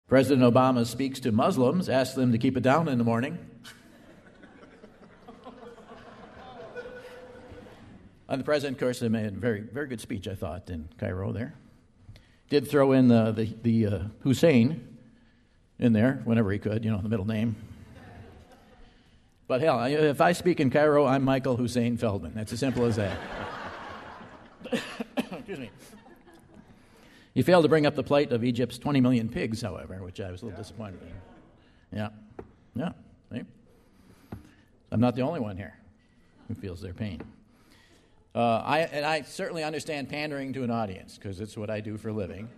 President Obama speaks to Muslims, asks them to keep it down in the morning. And the president, of course, made a very, very good speech, I thought, in Cairo there. Did throw in the Hussein in there whenever he could, the middle name. But hell, if I speak in Cairo, I'm Michael Hussein Feldman. That's as simple as that. Excuse me. He failed to bring up the plight of Egypt's 20 million pigs, however, which I was a little disappointed in. Yeah. See? I'm not the only one here who feels their pain. I certainly understand pandering to an audience, because it's what I do for a living.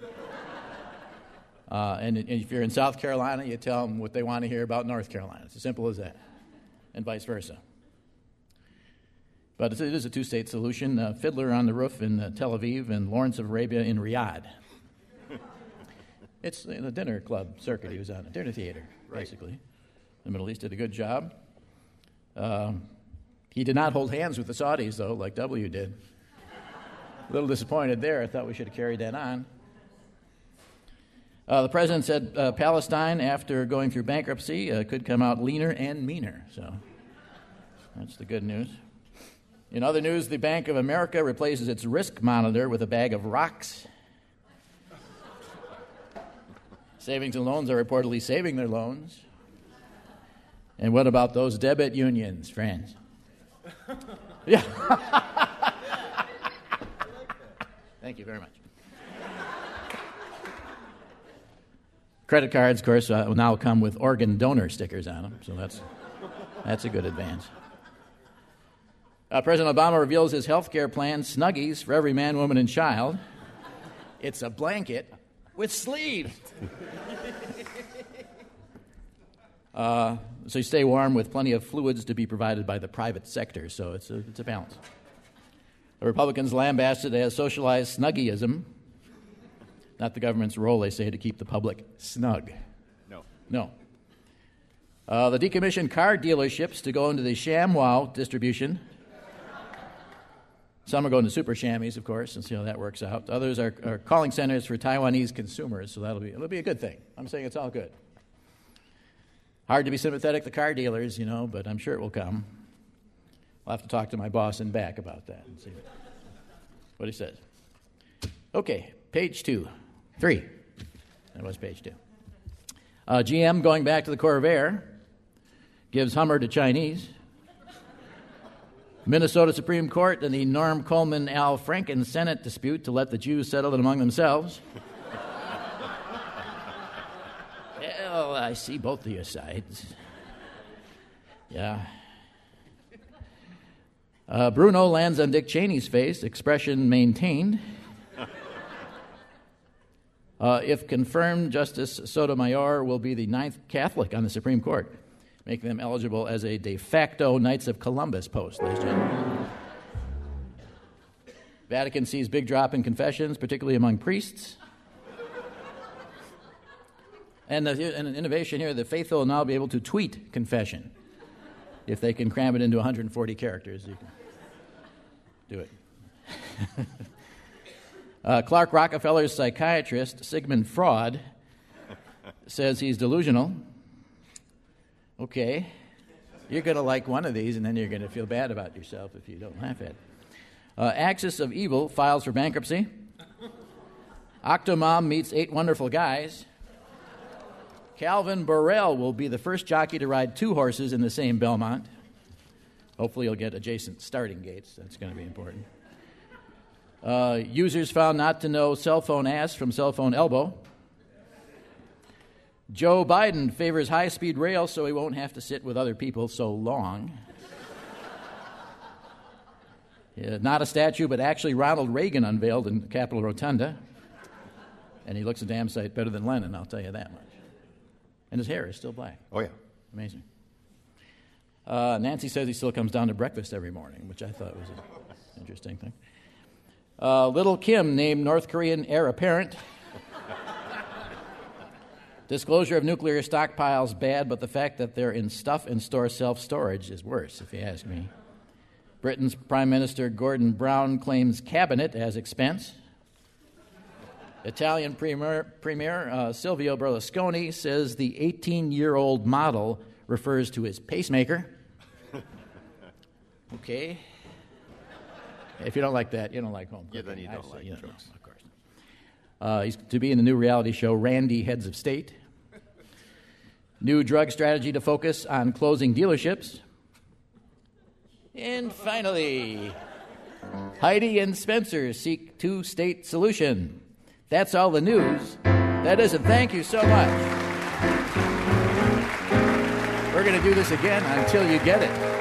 And if you're in South Carolina, you tell them what they want to hear about North Carolina. It's as simple as that, and vice versa. But it is a two-state solution. Fiddler on the Roof in Tel Aviv and Lawrence of Arabia in Riyadh. It's the dinner club circuit he was on, a dinner theater, basically. The Middle East did a good job. He did not hold hands with the Saudis, though, like W did. A little disappointed there. I thought we should have carried that on. The president said Palestine, after going through bankruptcy, could come out leaner and meaner. So that's the good news. In other news, the Bank of America replaces its risk monitor with a bag of rocks. Savings and loans are reportedly saving their loans. And what about those debit unions, friends? Yeah. Thank you very much. Credit cards, of course, will now come with organ donor stickers on them, so that's a good advance. President Obama reveals his health care plan, Snuggies for every man, woman, and child. It's a blanket with sleeves. So you stay warm with plenty of fluids to be provided by the private sector, so it's a balance. The Republicans lambasted as socialized Snuggieism. Not the government's role, they say, to keep the public snug. No. The decommissioned car dealerships to go into the ShamWow distribution. Some are going to super shammies, of course, and see how that works out. Others are calling centers for Taiwanese consumers, so it'll be a good thing. I'm saying it's all good. Hard to be sympathetic to car dealers, but I'm sure it will come. I'll have to talk to my boss in back about that and see what he says. Okay, page 3. That was page 2. GM going back to the Corvair, gives Hummer to Chinese. Minnesota Supreme Court and the Norm Coleman-Al Franken Senate dispute to let the Jews settle it among themselves. Well, I see both of your sides. Yeah. Bruno lands on Dick Cheney's face, expression maintained. If confirmed, Justice Sotomayor will be the 9th Catholic on the Supreme Court, making them eligible as a de facto Knights of Columbus post, ladies and gentlemen. Vatican sees big drop in confessions, particularly among priests. And an innovation here, the faithful will now be able to tweet confession. If they can cram it into 140 characters, you can do it. Clark Rockefeller's psychiatrist, Sigmund Freud, says he's delusional. Okay, you're going to like one of these, and then you're going to feel bad about yourself if you don't laugh at it. Axis of Evil files for bankruptcy. Octomom meets 8 wonderful guys. Calvin Borrell will be the first jockey to ride 2 horses in the same Belmont. Hopefully he'll get adjacent starting gates. That's going to be important. Users found not to know cell phone ass from cell phone elbow. Joe Biden favors high-speed rail so he won't have to sit with other people so long. Not a statue, but actually Ronald Reagan unveiled in Capitol Rotunda. And he looks a damn sight better than Lennon, I'll tell you that much. And his hair is still black. Oh, yeah. Amazing. Nancy says he still comes down to breakfast every morning, which I thought was an interesting thing. Little Kim named North Korean heir apparent. Disclosure of nuclear stockpiles bad, but the fact that they're in stuff and store self-storage is worse, if you ask me. Britain's Prime Minister Gordon Brown claims cabinet as expense. Italian Premier Silvio Berlusconi says the 18-year-old model refers to his pacemaker. Okay. If you don't like that, you don't like home cooking. Yeah, then you don't like jokes. No, of course. He's to be in the new reality show, Randy Heads of State. New drug strategy to focus on closing dealerships. And finally, Heidi and Spencer seek two-state solution. That's all the news. That is, and thank you so much. We're going to do this again until you get it.